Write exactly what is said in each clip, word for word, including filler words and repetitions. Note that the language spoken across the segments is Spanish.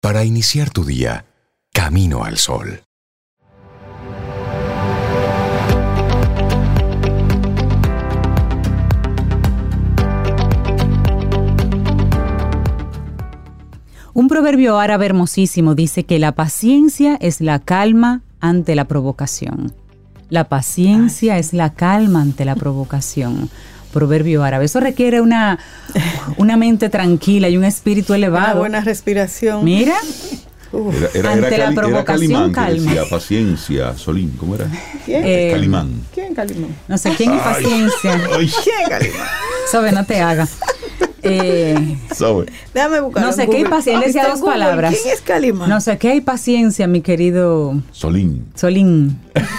para iniciar tu día camino al sol. Un proverbio árabe hermosísimo dice que la paciencia es la calma ante la provocación. La paciencia Ay. es la calma ante la provocación. Proverbio árabe. Eso requiere una, una mente tranquila y un espíritu elevado. Una buena respiración. Mira. Era, era, ante era la Cali, provocación, era Calimán calma. que decía paciencia, Solín, ¿cómo era? ¿Quién? Eh, Calimán. ¿Quién Calimán? No sé, ¿quién es paciencia? Ay, ¿Quién Calimán? Sabe, no te haga. Eh, sabe. Déjame buscar. no sé qué hay paciencia. Él decía dos Google, palabras. ¿Quién es Calimán? No sé qué hay paciencia, mi querido Solín. Solín.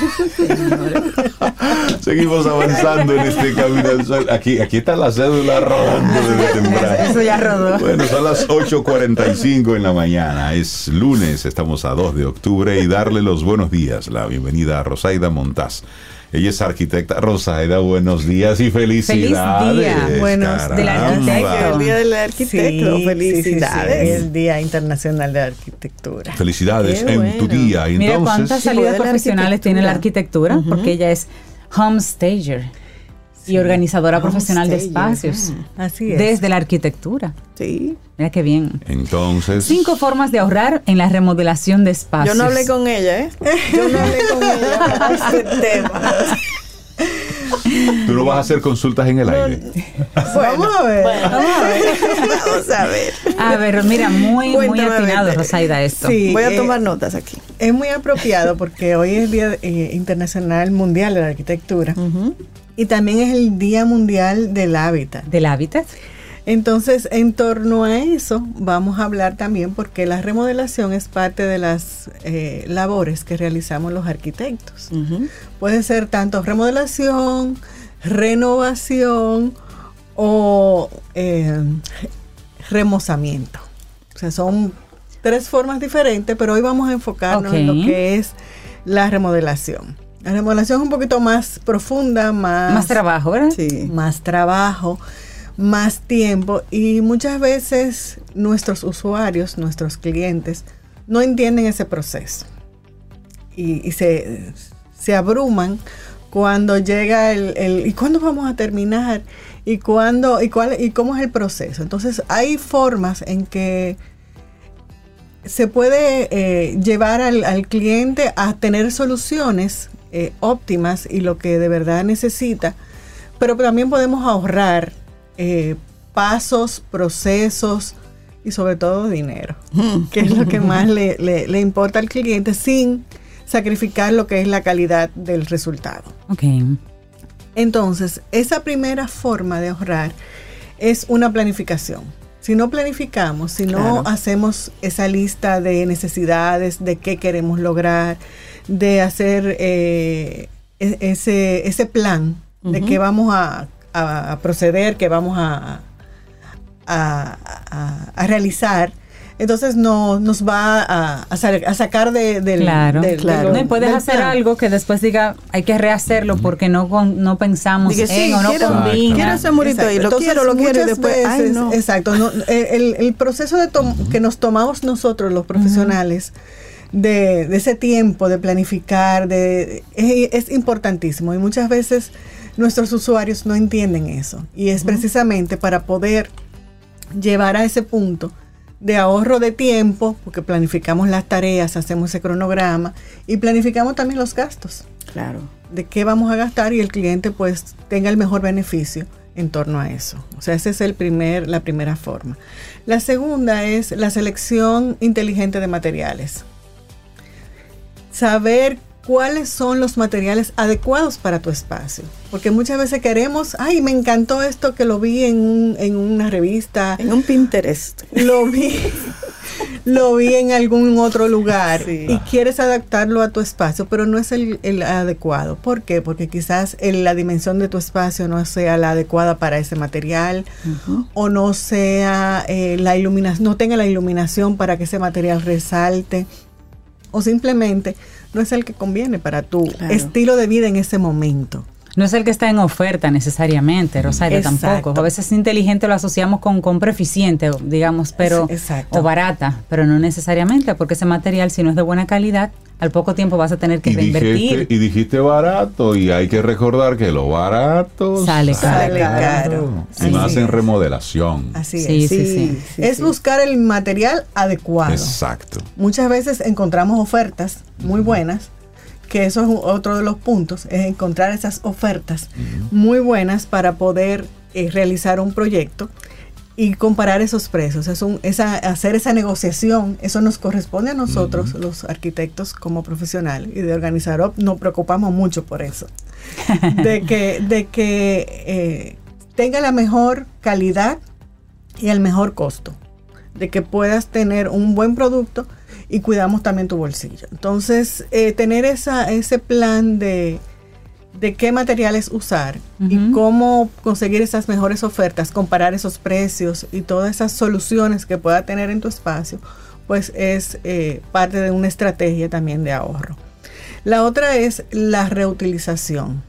Seguimos avanzando en este camino al sol. Aquí, aquí está la cédula rodando desde temprano. Eso ya rodó. Bueno, son las ocho cuarenta y cinco en la mañana. Es lunes, estamos a dos de octubre y darle los buenos días, la bienvenida a Rosaida Montaz. Ella es arquitecta. Rosaida, buenos días y felicidades. Feliz día. Buenos del arquitecto. El día del arquitecto. Sí, felicidades. Sí, sí, sí. El Día Internacional de la Arquitectura. Felicidades Qué en bueno. tu día. Y Mira entonces, cuántas Sí, salidas de la profesionales tiene la arquitectura, Ujú. porque ella es homestager y organizadora profesional de Homestager. espacios Así es. desde la arquitectura. Sí. Mira qué bien. entonces. Cinco formas de ahorrar en la remodelación de espacios. Yo no hablé con ella, ¿eh? Yo no hablé con ella para este tema. Tú no vas a hacer consultas en el aire. Bueno, Vamos a ver. bueno, vamos a ver. Vamos a ver. A ver, mira, muy, muy Cuéntame, atinado, Betty. Rosaida, esto. Sí. Voy a eh, tomar notas aquí. Es muy apropiado porque hoy es el Día eh, Internacional Mundial de la Arquitectura Ujú. y también es el Día Mundial del Hábitat. Del hábitat. Entonces, en torno a eso, vamos a hablar también porque la remodelación es parte de las eh, labores que realizamos los arquitectos. Ujú. Puede ser tanto remodelación, renovación o eh, remozamiento. O sea, son tres formas diferentes, pero hoy vamos a enfocarnos Ok. en lo que es la remodelación. La remodelación es un poquito más profunda, más, Más trabajo, ¿verdad? Sí. más trabajo, más tiempo y muchas veces nuestros usuarios, nuestros clientes, no entienden ese proceso y, y se, se abruman cuando llega el, el ¿y cuándo vamos a terminar? ¿Y cuándo, y cuál, y cómo es el proceso? Entonces hay formas en que se puede eh, llevar al, al cliente a tener soluciones eh, óptimas y lo que de verdad necesita, pero también podemos ahorrar eh, pasos, procesos y sobre todo dinero, que es lo que más le, le, le importa al cliente sin sacrificar lo que es la calidad del resultado. Ok. Entonces, esa primera forma de ahorrar es una planificación. Si no planificamos, si no Claro. hacemos esa lista de necesidades, de qué queremos lograr, de hacer eh, e- ese, ese plan de Ujú. qué vamos a, a- a proceder, qué vamos a, a, a- a realizar, entonces no, nos va a, a, sa- a sacar de, del, Claro, del- claro. de lo- No, y puedes del hacer plan. algo que después diga, hay que rehacerlo porque no con- no pensamos Dije, sí, en o no quiero- combina. quiero ese murito ahí, lo Entonces, quiero, lo quiero y muchas después, ay, veces, no. Exacto, no, el, el proceso de tom- que nos tomamos nosotros los profesionales de, de ese tiempo de planificar de es, es importantísimo y muchas veces nuestros usuarios no entienden eso y es precisamente para poder llevar a ese punto de ahorro de tiempo, porque planificamos las tareas, hacemos ese cronograma y planificamos también los gastos Claro. de qué vamos a gastar y el cliente pues tenga el mejor beneficio en torno a eso. O sea, esa es el primer, la primera forma. La segunda es la selección inteligente de materiales. Saber cuáles son los materiales adecuados para tu espacio. Porque muchas veces queremos, ay, me encantó esto que lo vi en, un, en una revista, En un Pinterest. lo vi, lo vi en algún otro lugar Sí. y quieres adaptarlo a tu espacio, pero no es el, el adecuado. ¿Por qué? Porque quizás el- la dimensión de tu espacio no sea la adecuada para ese material Ujú. o no sea eh, la iluminación, no tenga la iluminación para que ese material resalte o simplemente no es el que conviene para tu Claro. estilo de vida en ese momento. No es el que está en oferta necesariamente, Rosario, Exacto. tampoco. A veces inteligente lo asociamos con compra eficiente, digamos, pero Exacto. o barata, pero no necesariamente, porque ese material, si no es de buena calidad, al poco tiempo vas a tener que Y reinvertir. dijiste, y dijiste barato, y hay que recordar que lo barato Sale Sale caro. Y Así más en es. remodelación. Así Sí, es. sí, sí. sí, es sí. buscar el material adecuado. Exacto. Muchas veces encontramos ofertas muy buenas, que eso es un- otro de los puntos, es encontrar esas ofertas muy buenas para poder eh, realizar un proyecto y comparar esos precios. Es un, esa, hacer esa negociación, eso nos corresponde a nosotros, los arquitectos, como profesionales, y de Organizarop nos preocupamos mucho por eso. De que, de que eh, tenga la mejor calidad y el mejor costo, de que puedas tener un buen producto y cuidamos también tu bolsillo. Entonces, eh, tener esa, ese plan de, de qué materiales usar y Ujú. cómo conseguir esas mejores ofertas, comparar esos precios y todas esas soluciones que pueda tener en tu espacio, pues es eh, parte de una estrategia también de ahorro. La otra es la reutilización.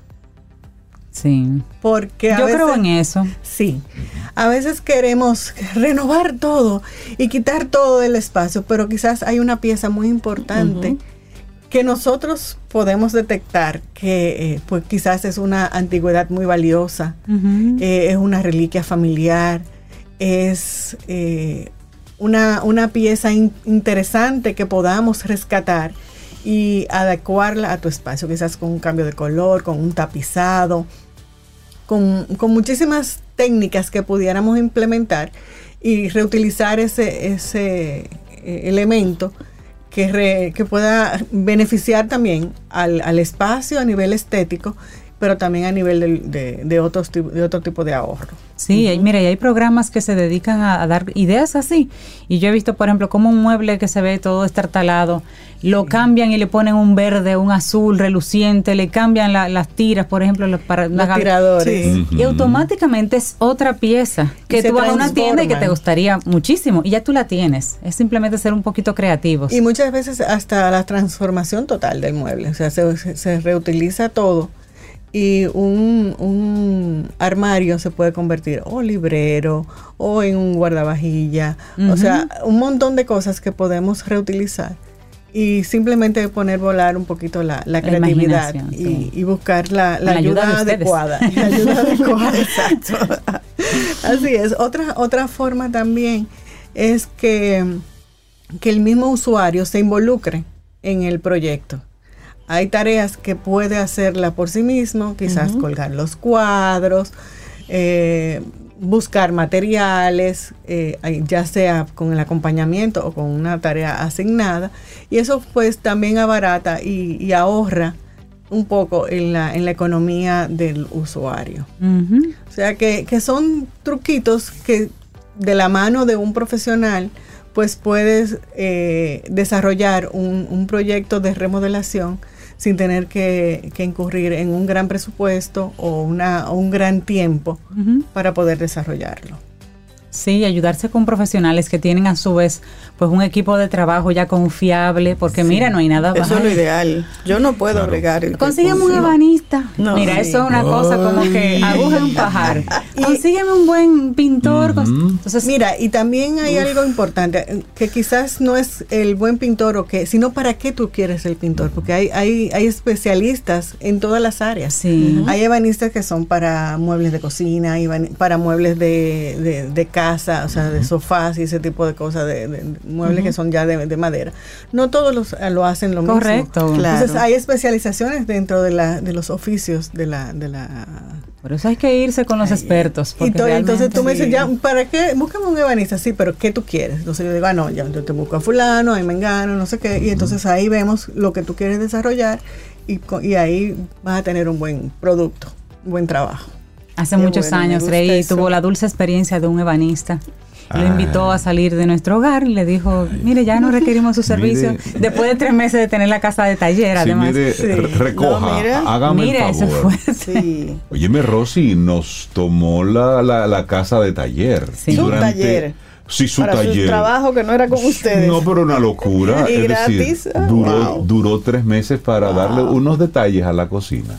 Sí. Porque a Yo veces, creo en eso. Sí, a veces queremos renovar todo y quitar todo del espacio, pero quizás hay una pieza muy importante Ujú. que nosotros podemos detectar que eh, pues quizás es una antigüedad muy valiosa, Ujú. eh, es una reliquia familiar, es eh, una, una pieza in- interesante que podamos rescatar y adecuarla a tu espacio, quizás con un cambio de color, con un tapizado, con, con muchísimas técnicas que pudiéramos implementar y reutilizar ese, ese eh, elemento que, re- que pueda beneficiar también al, al espacio a nivel estético, pero también a nivel del- de, de, otros, tip- de otro tipo de ahorro. Sí, hay- mira, y hay programas que se dedican a, a dar ideas así. Y yo he visto, por ejemplo, como un mueble que se ve todo estartalado, lo cambian y le ponen un verde, un azul reluciente, le cambian la- las tiras, por ejemplo, los, para, Los las gal- tiradores. Sí. Y automáticamente es otra pieza que Y se tú vas a una tienda y que te transforman. gustaría muchísimo y ya tú la tienes. Es simplemente ser un poquito creativos. Y muchas veces hasta la transformación total del mueble, o sea, se, se- se reutiliza todo y un, un armario se puede convertir o librero o en un guardavajilla, o Ujú. sea, un montón de cosas que podemos reutilizar y simplemente poner volar un poquito la, la La creatividad imaginación, y, sí. y buscar la, la Con la ayuda ayuda, de ustedes. adecuada. La ayuda adecuada, exacto. Así es. Otra, otra forma también es que, que el mismo usuario se involucre en el proyecto. Hay tareas que puede hacerla por sí mismo, quizás Ujú. colgar los cuadros, eh, buscar materiales, eh, ya sea con el acompañamiento o con una tarea asignada, y eso pues también abarata y, y ahorra un poco en la, en la economía del usuario. Ujú. O sea que, que son truquitos que de la mano de un profesional pues puedes eh, desarrollar un, un proyecto de remodelación sin tener que, que incurrir en un gran presupuesto o, una, o un gran tiempo Ujú. para poder desarrollarlo. Sí, ayudarse con profesionales que tienen a su vez pues un equipo de trabajo ya confiable, porque Sí. mira, no hay nada Eso es lo ay, ideal. Yo no puedo Claro. bregar. consígueme un No. ebanista. No. Mira, Sí. eso es una cosa como que Ay. aguja en un pajar. Consígueme un buen pintor. cons- Ujú. Entonces, Mira, y también hay algo importante, eh, que quizás no es el buen pintor o qué, sino para qué tú quieres el pintor, porque hay, hay, hay especialistas en todas las áreas. sí. Hay ebanistas que son para muebles de cocina, hay ebani- para muebles de, de, de casa, o sea, de sofás y ese tipo de cosas, de, de- de muebles Ujú. que son ya de, de madera. No todos los, eh, lo hacen lo Correcto. mismo. Claro. Entonces hay especializaciones dentro de, la, de los oficios de la... De la Por eso hay que irse con los Ay, expertos. y porque to- entonces tú me realmente- dices, ya, ¿para qué? Búscame un ebanista, sí, pero ¿qué tú quieres? Entonces yo digo, ah, no, ya, yo te busco a fulano, ahí me engano, no sé qué, y entonces ahí vemos lo que tú quieres desarrollar y, co- y ahí vas a tener un buen producto, un buen trabajo. Hace Qué muchos bueno, me años, gusta Rey eso. tuvo la dulce experiencia de un ebanista. Lo Ah. invitó a salir de nuestro hogar y le dijo, mire, ya no requerimos su servicio. Mire. Después de tres meses de tener la casa de taller, Sí, además. mire, Sí. re- recoja, No, mira. hágame Mire, el eso favor. fue. Sí. Óyeme, Rosy, nos tomó la, la, la casa de taller. Sí. Su Durante- taller. Sí, su Para taller. su trabajo que no era con ustedes. No, pero una locura. Y es gratis. decir, Ah, duró, wow. duró tres meses para Wow. darle unos detalles a la cocina.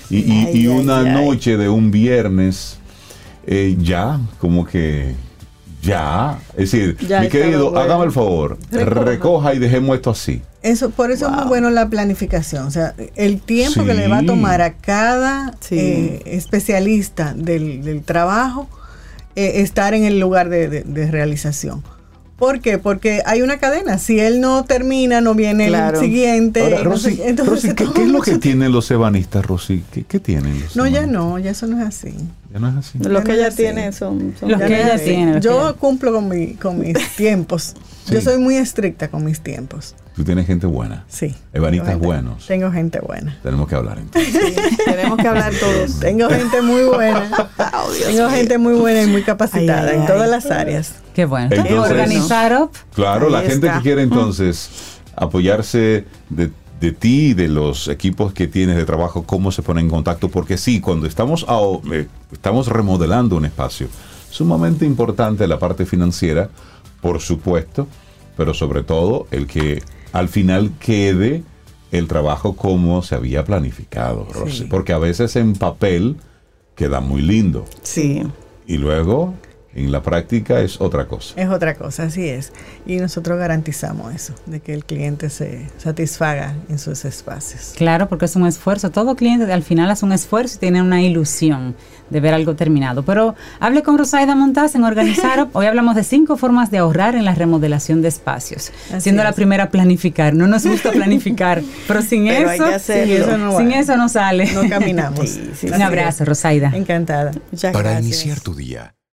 Y, y- Ay, y ay, una ay. noche de un viernes, eh, ya, como que, ya. Es decir, Ya mi estaba querido, bueno. hágame el favor, recoja. Recoja. y dejemos esto así. Eso, por eso es muy bueno la planificación, o sea, el tiempo Sí. que le va a tomar a cada Sí. eh, especialista del, del trabajo eh, estar en el lugar de, de- de realización. ¿Por qué? Porque hay una cadena. Si él no termina, no viene Claro. el siguiente. Ahora, y no sé Rosy, qué. Entonces, Rosy, se ¿qué, toma qué es lo mucho que tiempo. tienen los ebanistas, Rosy? ¿Qué, qué tienen los No, ya ebanistas? no, ya eso no es así. Ya no es así. Lo que Ya no ella es así. tiene son, son Los Ya que no es ella así. tiene, los que Yo ella- cumplo con, mi, con mis tiempos. Yo Sí. soy muy estricta con mis tiempos. Tú tienes gente buena. Sí. Ebanistas Tengo gente- buenos. Tengo gente buena. Tenemos que hablar entonces. Sí, tenemos que hablar todos. Tengo gente muy buena. Oh, Dios Tengo mío. gente muy buena y muy capacitada Ay, ay, en ay. todas las áreas. Qué bueno. Entonces- Organizar up. Claro, la Ahí gente está. que quiere entonces apoyarse de, de ti y de los equipos que tienes de trabajo, ¿cómo se pone en contacto? Porque sí, cuando estamos, a- eh, estamos remodelando un espacio, sumamente importante la parte financiera, por supuesto, pero sobre todo el que al final quede el trabajo como se había planificado, Rosy. Sí. Porque a veces en papel queda muy lindo Sí. y luego en la práctica es otra cosa. Es otra cosa, así es. Y nosotros garantizamos eso, de que el cliente se satisfaga en sus espacios. Claro, porque es un esfuerzo. Todo cliente al final hace un esfuerzo y tiene una ilusión de ver algo terminado. Pero hable con Rosaida Montaz en Organizar Up. Hoy hablamos de cinco formas de ahorrar en la remodelación de espacios. Así Siendo la es. primera planificar. No nos gusta planificar, pero sin Pero hay eso, que hacerlo. Sí, eso no sin va. eso no sale. No caminamos. Sí, sí, Un Así abrazo, es. Rosaida. Encantada. Muchas Para gracias. iniciar tu día,